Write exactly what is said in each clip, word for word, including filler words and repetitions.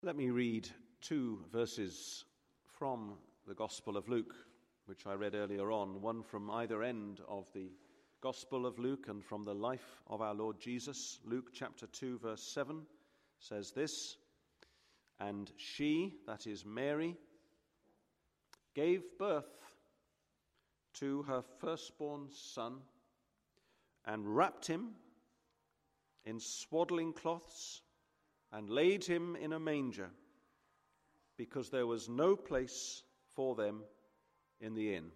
Let me read two verses from the Gospel of Luke, which I read earlier on, one from either end of the Gospel of Luke and from the life of our Lord Jesus. Luke chapter two, verse seven says this, "And she," that is Mary, "gave birth to her firstborn son and wrapped him in swaddling cloths and laid him in a manger, because there was no place for them in the inn."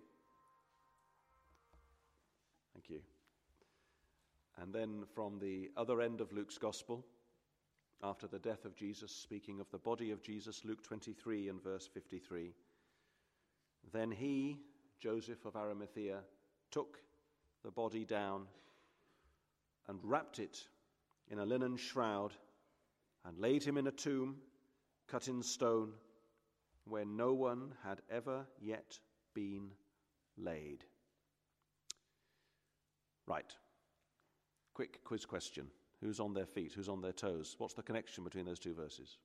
Thank you. And then from the other end of Luke's Gospel, after the death of Jesus, speaking of the body of Jesus, Luke twenty-three and verse fifty-three, "Then he, Joseph of Arimathea, took the body down and wrapped it in a linen shroud and laid him in a tomb cut in stone, where no one had ever yet been laid." Right. Quick quiz question. Who's on their feet? Who's on their toes? What's the connection between those two verses?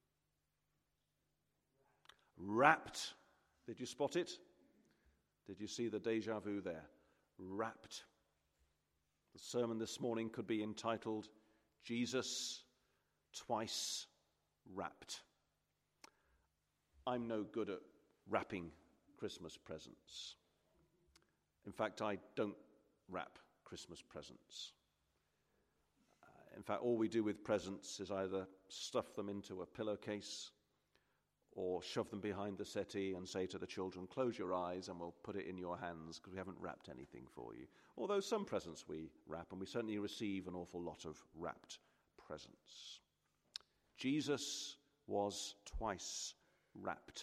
Wrapped. Did you spot it? Did you see the déjà vu there? Wrapped. The sermon this morning could be entitled, "Jesus Twice Wrapped." I'm no good at wrapping Christmas presents. In fact, I don't wrap Christmas presents. Uh, in fact, all we do with presents is either stuff them into a pillowcase or shove them behind the settee and say to the children, "Close your eyes and we'll put it in your hands because we haven't wrapped anything for you." Although some presents we wrap, and we certainly receive an awful lot of wrapped presents. Jesus was twice wrapped.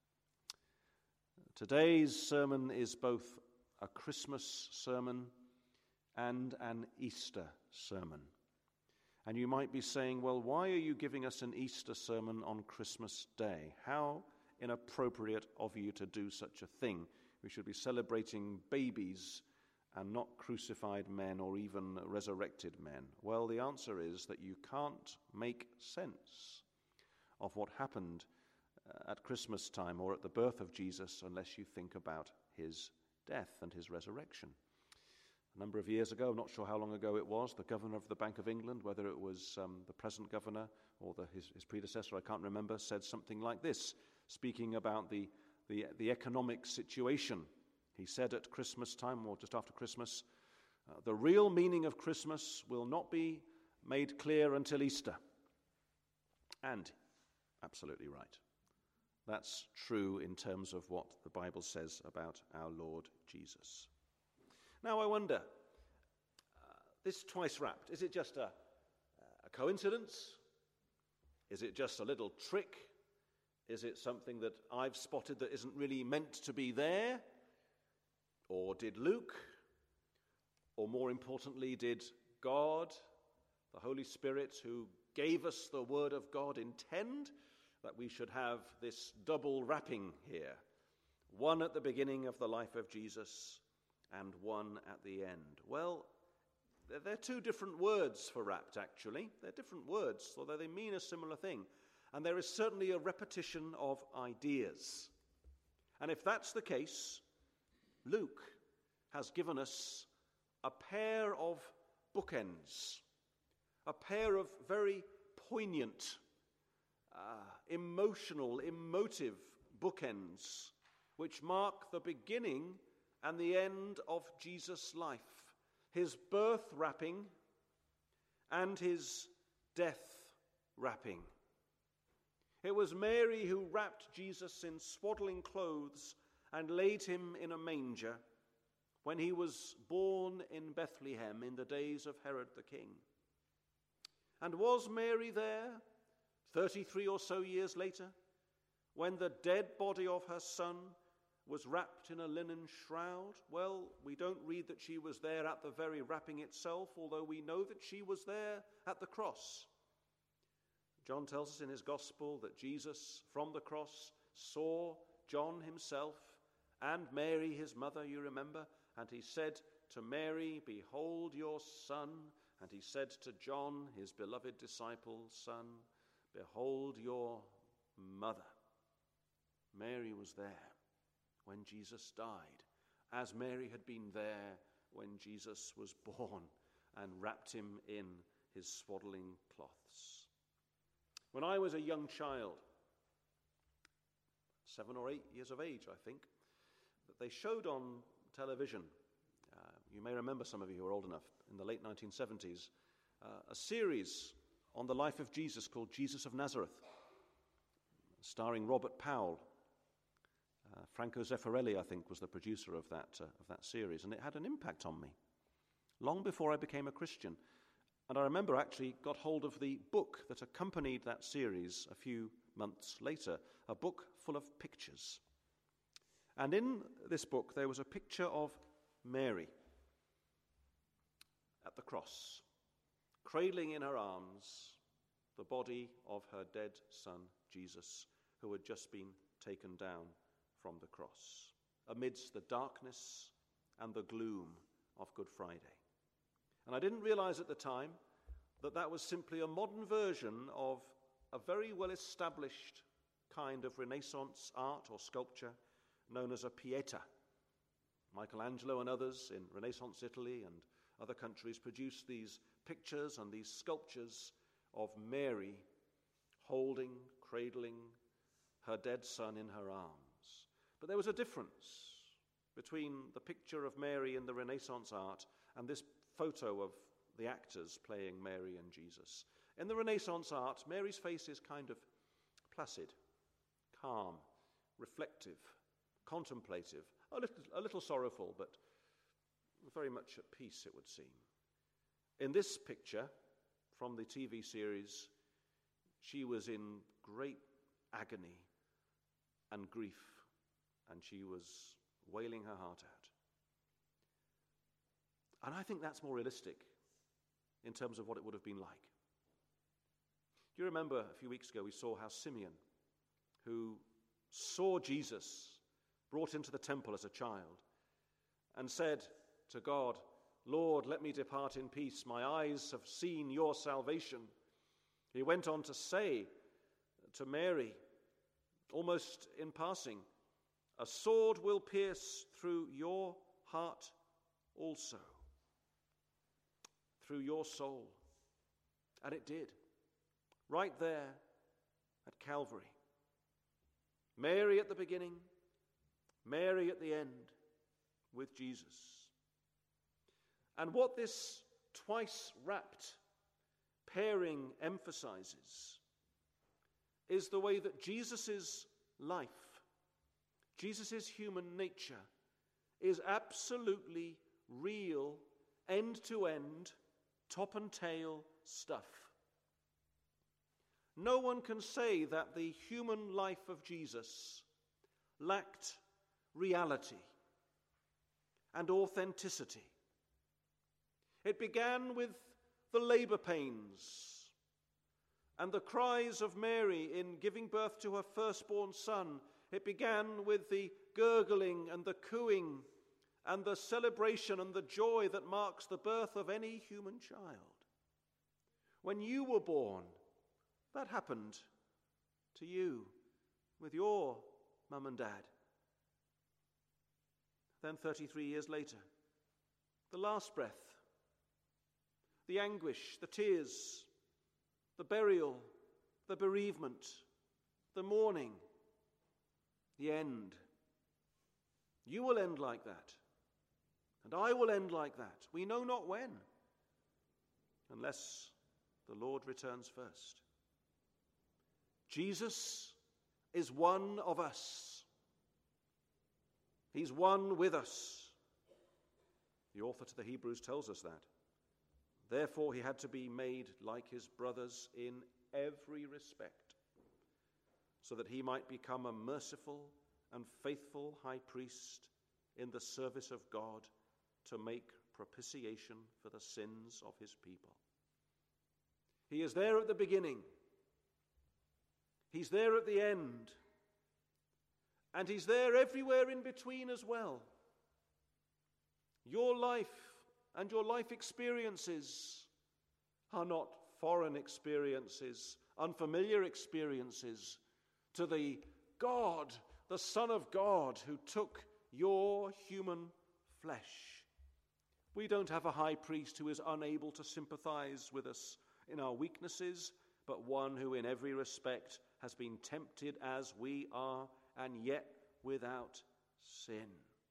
Today's sermon is both a Christmas sermon and an Easter sermon. And you might be saying, well, why are you giving us an Easter sermon on Christmas Day? How inappropriate of you to do such a thing. We should be celebrating babies and not crucified men or even resurrected men. Well, the answer is that you can't make sense of what happened at Christmas time or at the birth of Jesus unless you think about his death and his resurrection. A number of years ago, I'm not sure how long ago it was, the governor of the Bank of England, whether it was um, the present governor or the, his, his predecessor, I can't remember, said something like this, speaking about the, the, the economic situation. He said at Christmas time, or just after Christmas, uh, the real meaning of Christmas will not be made clear until Easter. And absolutely right. That's true in terms of what the Bible says about our Lord Jesus. Now I wonder, uh, this twice wrapped, is it just a, a coincidence? Is it just a little trick? Is it something that I've spotted that isn't really meant to be there? Or did Luke, or more importantly, did God, the Holy Spirit, who gave us the Word of God, intend that we should have this double wrapping here? One at the beginning of the life of Jesus and one at the end. Well, they're two different words for wrapped, actually. They're different words, although they mean a similar thing. And there is certainly a repetition of ideas. And if that's the case, Luke has given us a pair of bookends, a pair of very poignant, uh, emotional, emotive bookends, which mark the beginning and the end of Jesus' life, his birth wrapping and his death wrapping. It was Mary who wrapped Jesus in swaddling clothes and laid him in a manger when he was born in Bethlehem in the days of Herod the king. And was Mary there, thirty-three or so years later, when the dead body of her son was wrapped in a linen shroud? Well, we don't read that she was there at the very wrapping itself, although we know that she was there at the cross. John tells us in his gospel that Jesus, from the cross, saw John himself and Mary, his mother, you remember, and he said to Mary, "Behold your son." And he said to John, his beloved disciple, "Son, behold your mother. Mary was there when Jesus died, as Mary had been there when Jesus was born and wrapped him in his swaddling cloths. When I was a young child, seven or eight years of age, I think, that they showed on television, uh, you may remember, some of you who are old enough, in the late nineteen seventies, uh, a series on the life of Jesus called Jesus of Nazareth, starring Robert Powell. Uh, Franco Zeffirelli, I think, was the producer of that, uh, of that series, and it had an impact on me long before I became a Christian. And I remember actually got hold of the book that accompanied that series a few months later, a book full of pictures. And in this book there was a picture of Mary at the cross, cradling in her arms the body of her dead son Jesus, who had just been taken down from the cross, amidst the darkness and the gloom of Good Friday. And I didn't realize at the time that that was simply a modern version of a very well-established kind of Renaissance art or sculpture known as a Pietà. Michelangelo and others in Renaissance Italy and other countries produced these pictures and these sculptures of Mary holding, cradling her dead son in her arms. But there was a difference between the picture of Mary in the Renaissance art and this photo of the actors playing Mary and Jesus. In the Renaissance art, Mary's face is kind of placid, calm, reflective, contemplative, a little, a little sorrowful, but very much at peace, it would seem. In this picture from the T V series, she was in great agony and grief, and she was wailing her heart out. And I think that's more realistic in terms of what it would have been like. Do you remember a few weeks ago we saw how Simeon, who saw Jesus brought into the temple as a child and said to God, "Lord, let me depart in peace. My eyes have seen your salvation." He went on to say to Mary, almost in passing, "A sword will pierce through your heart also, through your soul." And it did, right there at Calvary. Mary at the beginning, Mary at the end with Jesus. And what this twice-wrapped pairing emphasizes is the way that Jesus' life, Jesus' human nature, is absolutely real, end-to-end, top and tail stuff. No one can say that the human life of Jesus lacked reality and authenticity. It began with the labor pains and the cries of Mary in giving birth to her firstborn son. It began with the gurgling and the cooing and the celebration and the joy that marks the birth of any human child. When you were born, that happened to you with your mum and dad. Then thirty-three years later, the last breath, the anguish, the tears, the burial, the bereavement, the mourning, the end. You will end like that, and I will end like that. We know not when, unless the Lord returns first. Jesus is one of us. He's one with us. The author to the Hebrews tells us that. Therefore, he had to be made like his brothers in every respect, so that he might become a merciful and faithful high priest in the service of God to make propitiation for the sins of his people. He is there at the beginning. He's there at the end. And he's there everywhere in between as well. Your life and your life experiences are not foreign experiences unfamiliar experiences, to the God, the Son of God, who took your human flesh. We don't have a high priest who is unable to sympathize with us in our weaknesses, but one who in every respect has been tempted as we are, and yet without sin.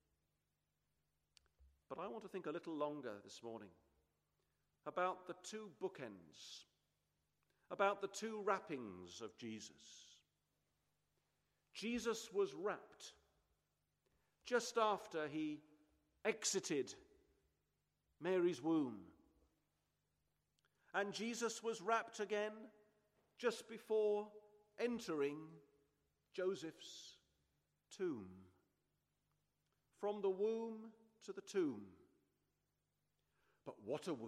But I want to think a little longer this morning about the two bookends, about the two wrappings of Jesus. Jesus was wrapped just after he exited Mary's womb. And Jesus was wrapped again just before entering Joseph's tomb. From the womb to the tomb. But what a womb.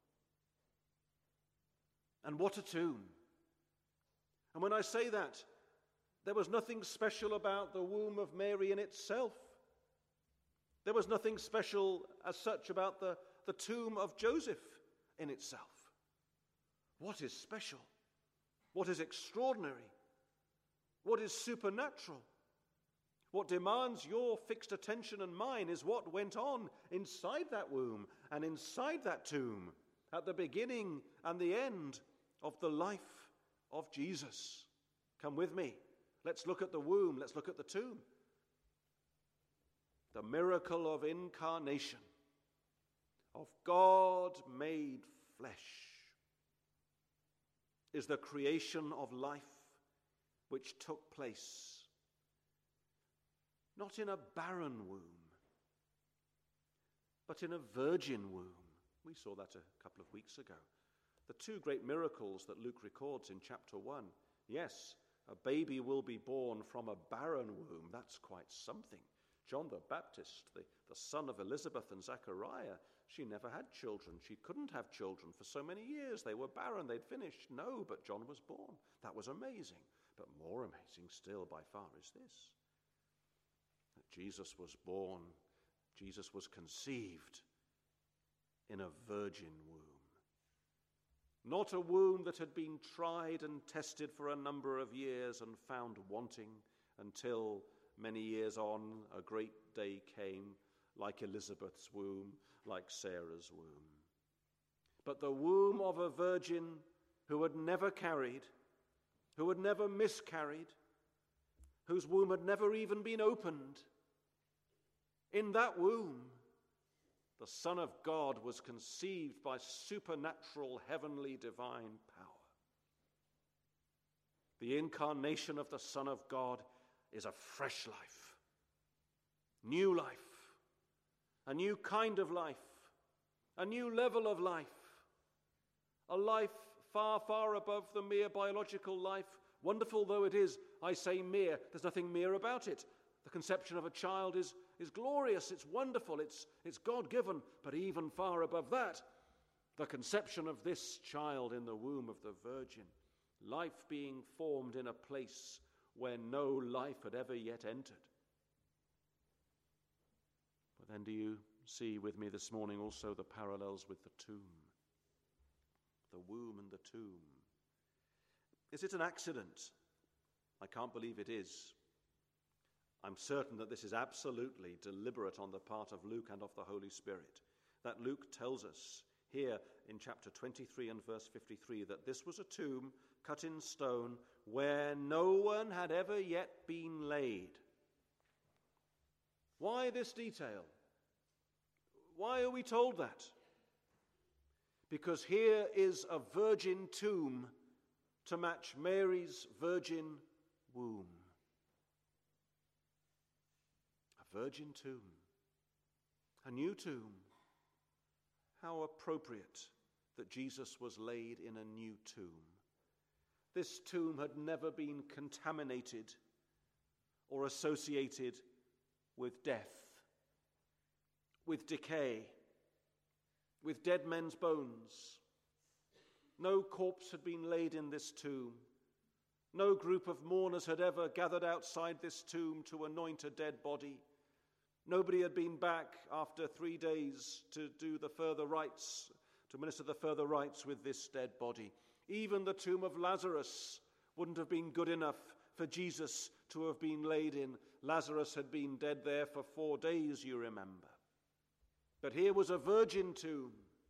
And what a tomb. And when I say that, there was nothing special about the womb of Mary in itself. There was nothing special as such about the, the tomb of Joseph in itself. What is special? What is extraordinary? What is supernatural? What demands your fixed attention and mine is what went on inside that womb and inside that tomb at the beginning and the end of the life of Jesus. Come with me. Let's look at the womb. Let's look at the tomb. The miracle of incarnation, of God made flesh, is the creation of life which took place not in a barren womb, but in a virgin womb. We saw that a couple of weeks ago. The two great miracles that Luke records in chapter one. Yes, a baby will be born from a barren womb. That's quite something. John the Baptist, the, the son of Elizabeth and Zechariah, she never had children. She couldn't have children for so many years. They were barren. They'd finished. No, but John was born. That was amazing. But more amazing still by far is this. That Jesus was born, Jesus was conceived in a virgin womb. Not a womb that had been tried and tested for a number of years and found wanting until many years on a great day came, like Elizabeth's womb, like Sarah's womb. But the womb of a virgin who had never carried, who had never miscarried, whose womb had never even been opened. In that womb, the Son of God was conceived by supernatural, heavenly, divine power. The incarnation of the Son of God is a fresh life, new life, a new kind of life, a new level of life, a life far, far above the mere biological life. Wonderful though it is, I say mere, there's nothing mere about it. The conception of a child is, is glorious, it's wonderful, it's, it's God-given, but even far above that, the conception of this child in the womb of the Virgin, life being formed in a place where no life had ever yet entered. But then do you see with me this morning also the parallels with the tomb? The womb and the tomb. Is it an accident? I can't believe it is. I'm certain that this is absolutely deliberate on the part of Luke and of the Holy Spirit. That Luke tells us here in chapter twenty-three and verse fifty-three that this was a tomb cut in stone where no one had ever yet been laid. Why this detail? Why are we told that? Because here is a virgin tomb to match Mary's virgin womb. A virgin tomb. A new tomb. How appropriate that Jesus was laid in a new tomb. This tomb had never been contaminated or associated with death, with decay, with dead men's bones. No corpse had been laid in this tomb. No group of mourners had ever gathered outside this tomb to anoint a dead body. Nobody had been back after three days to do the further rites, to minister the further rites with this dead body. Even the tomb of Lazarus wouldn't have been good enough for Jesus to have been laid in. Lazarus had been dead there for four days, you remember. But here was a virgin tomb.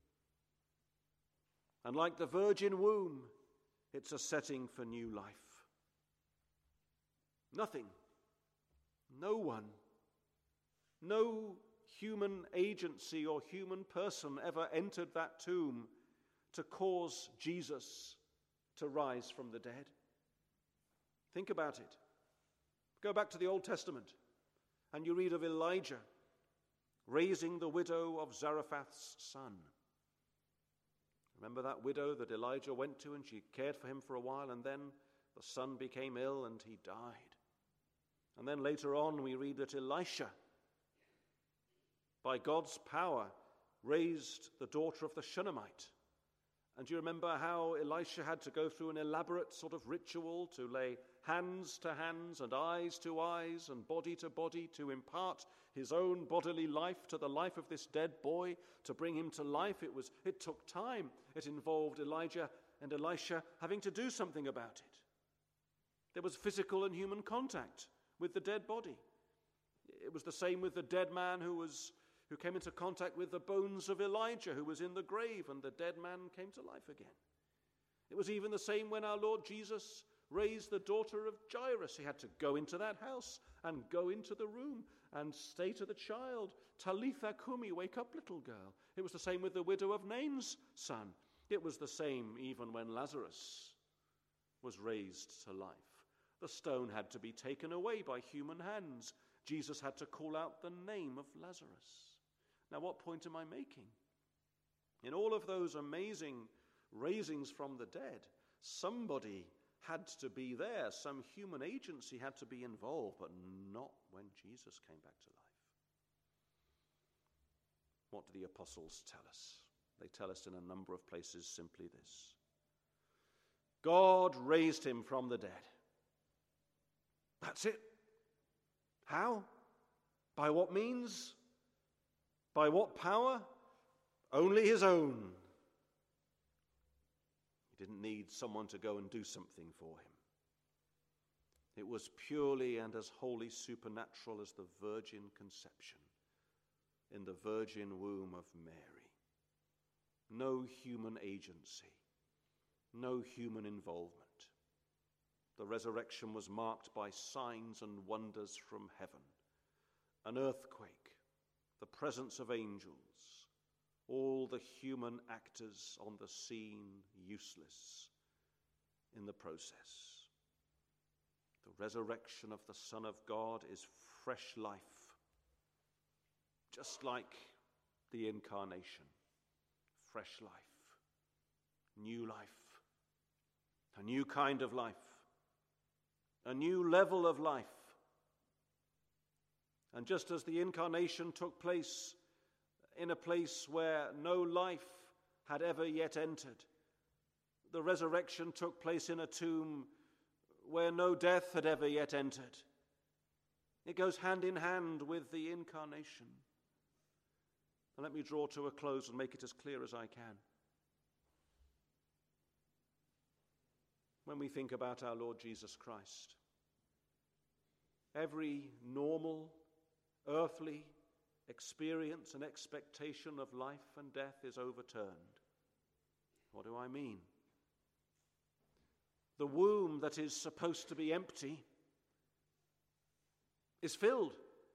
And like the virgin womb, it's a setting for new life. Nothing, no one, no human agency or human person ever entered that tomb to cause Jesus to rise from the dead. Think about it. Go back to the Old Testament and you read of Elijah raising the widow of Zarephath's son. Remember that widow that Elijah went to, and she cared for him for a while, and then the son became ill and he died. And then later on we read that Elisha, by God's power, raised the daughter of the Shunammite. And do you remember how Elisha had to go through an elaborate sort of ritual to lay hands to hands and eyes to eyes and body to body to impart his own bodily life to the life of this dead boy, to bring him to life? It was, it took time. It involved Elijah and Elisha having to do something about it. There was physical and human contact with the dead body. It was the same with the dead man who was who came into contact with the bones of Elijah, who was in the grave, and the dead man came to life again. It was even the same when our Lord Jesus raised the daughter of Jairus. He had to go into that house and go into the room and say to the child, Talitha Kumi, wake up, little girl. It was the same with the widow of Nain's son. It was the same even when Lazarus was raised to life. The stone had to be taken away by human hands. Jesus had to call out the name of Lazarus. Now, what point am I making? In all of those amazing raisings from the dead, somebody had to be there. Some human agency had to be involved, but not when Jesus came back to life. What do the apostles tell us? They tell us in a number of places simply this: God raised him from the dead. That's it. How? By what means? By what power? Only his own. He didn't need someone to go and do something for him. It was purely and as wholly supernatural as the virgin conception in the virgin womb of Mary. No human agency, no human involvement. The resurrection was marked by signs and wonders from heaven, an earthquake, the presence of angels, all the human actors on the scene useless in the process. The resurrection of the Son of God is fresh life, just like the incarnation. Fresh life, new life, a new kind of life, a new level of life. And just as the incarnation took place in a place where no life had ever yet entered, the resurrection took place in a tomb where no death had ever yet entered. It goes hand in hand with the incarnation. And let me draw to a close and make it as clear as I can. When we think about our Lord Jesus Christ, every normal, earthly experience and expectation of life and death is overturned. What do I mean? The womb that is supposed to be empty is filled.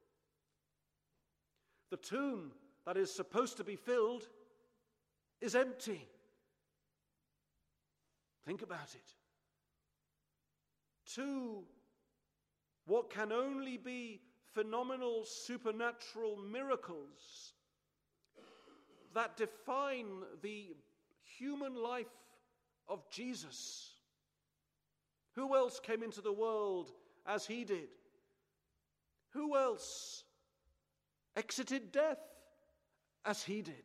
The tomb that is supposed to be filled is empty. Think about it. Two, what can only be phenomenal supernatural miracles that define the human life of Jesus. Who else came into the world as he did? Who else exited death as he did?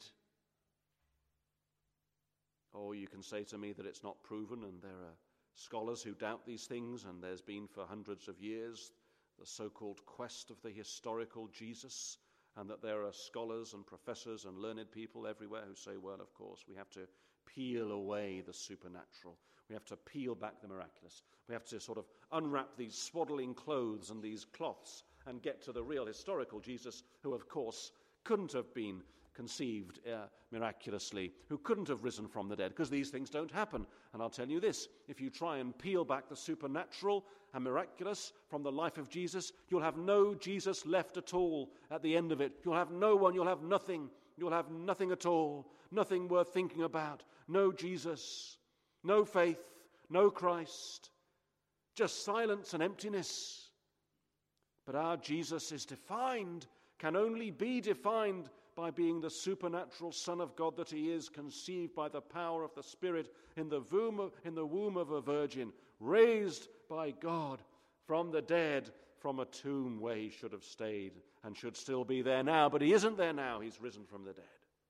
Or you can say to me that it's not proven, and there are scholars who doubt these things, and there's been for hundreds of years the so-called quest of the historical Jesus, and that there are scholars and professors and learned people everywhere who say, well, of course, we have to peel away the supernatural. We have to peel back the miraculous. We have to sort of unwrap these swaddling clothes and these cloths and get to the real historical Jesus, who, of course, couldn't have been conceived uh, miraculously, who couldn't have risen from the dead, because these things don't happen. And I'll tell you this, if you try and peel back the supernatural and miraculous from the life of Jesus, you'll have no Jesus left at all at the end of it. You'll have no one, you'll have nothing. You'll have nothing at all, nothing worth thinking about. No Jesus, no faith, no Christ, just silence and emptiness. But our Jesus is defined, can only be defined by being the supernatural Son of God that he is, conceived by the power of the Spirit in the womb of, in the womb of a virgin, raised by God from the dead, from a tomb where he should have stayed and should still be there now, but he isn't there now. He's risen from the dead.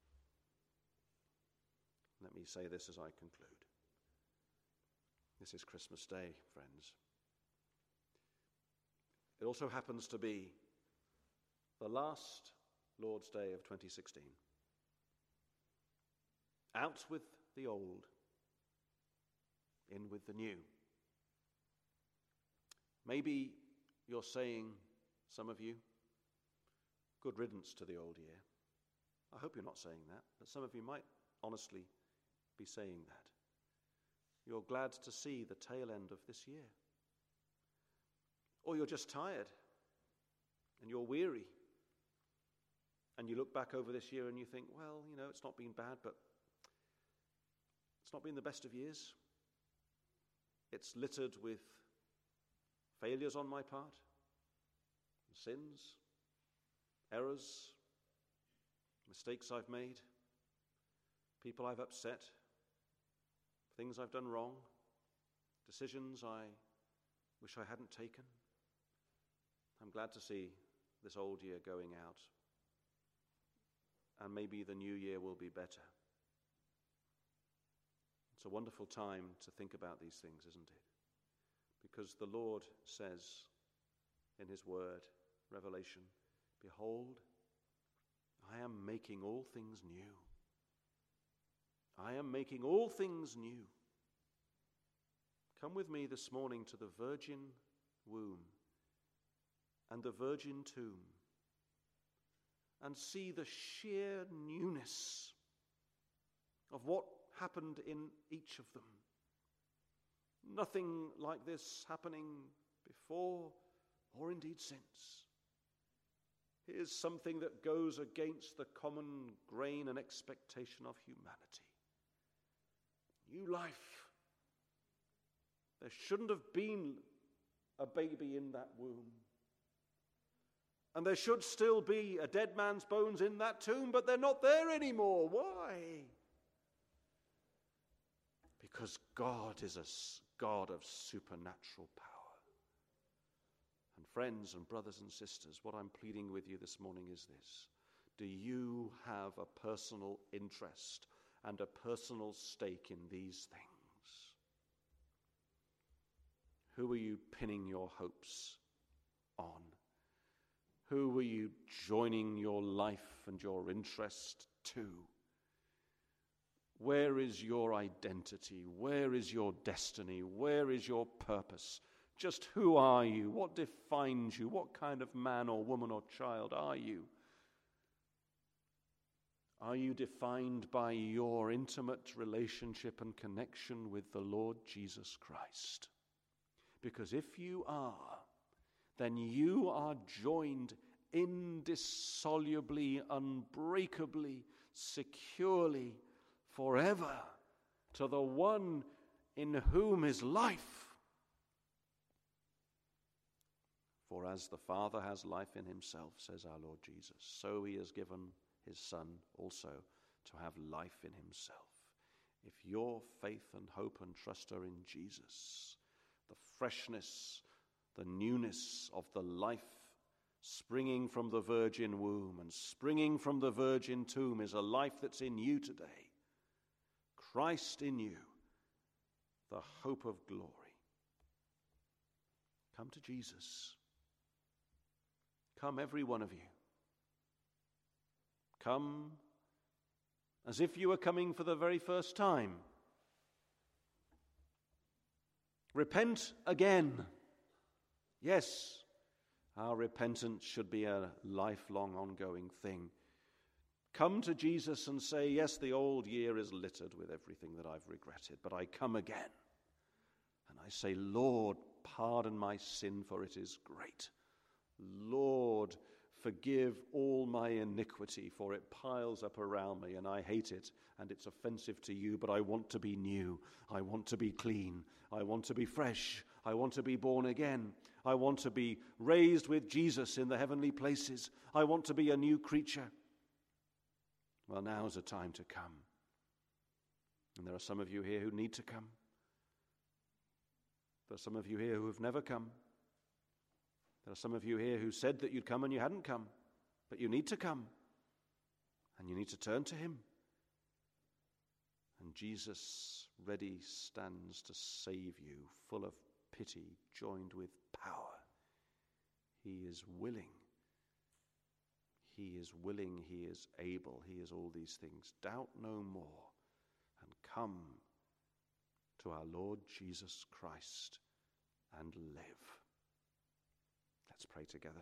Let me say this as I conclude. This is Christmas Day, friends. It also happens to be the last Lord's Day of twenty sixteen. Out with the old, in with the new. Maybe you're saying, some of you, good riddance to the old year. I hope you're not saying that, but some of you might honestly be saying that. You're glad to see the tail end of this year. Or you're just tired and you're weary. And you look back over this year and you think, well, you know, it's not been bad, but it's not been the best of years. It's littered with failures on my part, sins, errors, mistakes I've made, people I've upset, things I've done wrong, decisions I wish I hadn't taken. I'm glad to see this old year going out, and maybe the new year will be better. It's a wonderful time to think about these things, isn't it? Because the Lord says in his word, Revelation, behold, I am making all things new. I am making all things new. Come with me this morning to the virgin womb and the virgin tomb and see the sheer newness of what happened in each of them. Nothing like this happening before or indeed since. Here's something that goes against the common grain and expectation of humanity. New life. There shouldn't have been a baby in that womb. And there should still be a dead man's bones in that tomb, but they're not there anymore. Why? Because God is a God of supernatural power. And friends and brothers and sisters, what I'm pleading with you this morning is this. Do you have a personal interest and a personal stake in these things? Who are you pinning your hopes on? Who are you joining your life and your interest to? Where is your identity? Where is your destiny? Where is your purpose? Just who are you? What defines you? What kind of man or woman or child are you? Are you defined by your intimate relationship and connection with the Lord Jesus Christ? Because if you are, then you are joined indissolubly, unbreakably, securely, forever to the one in whom is life. For as the Father has life in himself, says our Lord Jesus, so he has given his Son also to have life in himself. If your faith and hope and trust are in Jesus, the freshness, the newness of the life springing from the virgin womb and springing from the virgin tomb is a life that's in you today. Christ in you, the hope of glory. Come to Jesus. Come, every one of you. Come as if you were coming for the very first time. Repent again. Yes, our repentance should be a lifelong, ongoing thing. Come to Jesus and say, yes, the old year is littered with everything that I've regretted, but I come again. And I say, Lord, pardon my sin, for it is great. Lord, forgive all my iniquity, for it piles up around me, and I hate it, and it's offensive to you, but I want to be new. I want to be clean. I want to be fresh. I want to be born again. I want to be raised with Jesus in the heavenly places. I want to be a new creature. Well, now's the time to come. And there are some of you here who need to come. There are some of you here who have never come. There are some of you here who said that you'd come and you hadn't come, but you need to come, and you need to turn to him. And Jesus ready stands to save you, full of pity, joined with power. He is willing. He is willing, he is able, he is all these things. Doubt no more, and come to our Lord Jesus Christ and live. Let's pray together.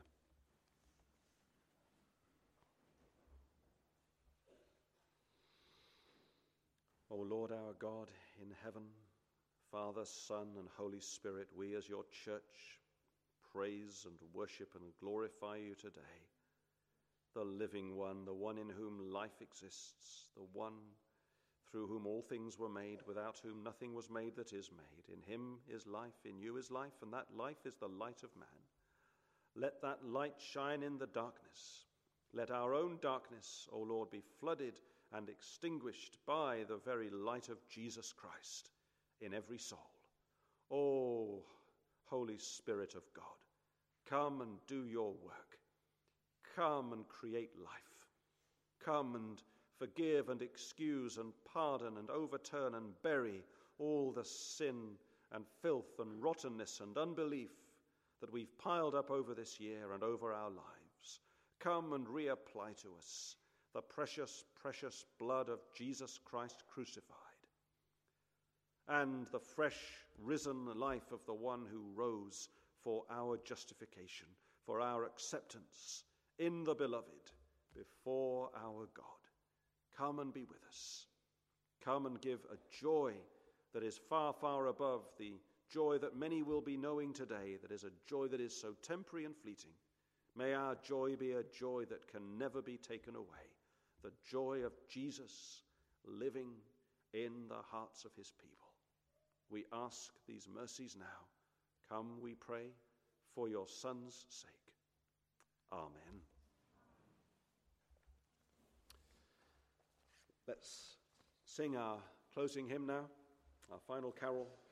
O Lord our God in heaven, Father, Son, and Holy Spirit, we as your church praise and worship and glorify you today. The living one, the one in whom life exists, the one through whom all things were made, without whom nothing was made that is made. In him is life, in you is life, and that life is the light of man. Let that light shine in the darkness. Let our own darkness, O Lord, be flooded and extinguished by the very light of Jesus Christ in every soul. O Holy Spirit of God, come and do your work. Come and create life. Come and forgive and excuse and pardon and overturn and bury all the sin and filth and rottenness and unbelief that we've piled up over this year and over our lives. Come and reapply to us the precious, precious blood of Jesus Christ crucified, and the fresh, risen life of the one who rose for our justification, for our acceptance in the beloved before our God. Come and be with us. Come and give a joy that is far, far above the joy that many will be knowing today, that is a joy that is so temporary and fleeting. May our joy be a joy that can never be taken away, the joy of Jesus living in the hearts of his people. We ask these mercies now. Come, we pray, for your Son's sake. Amen. Let's sing our closing hymn now, our final carol.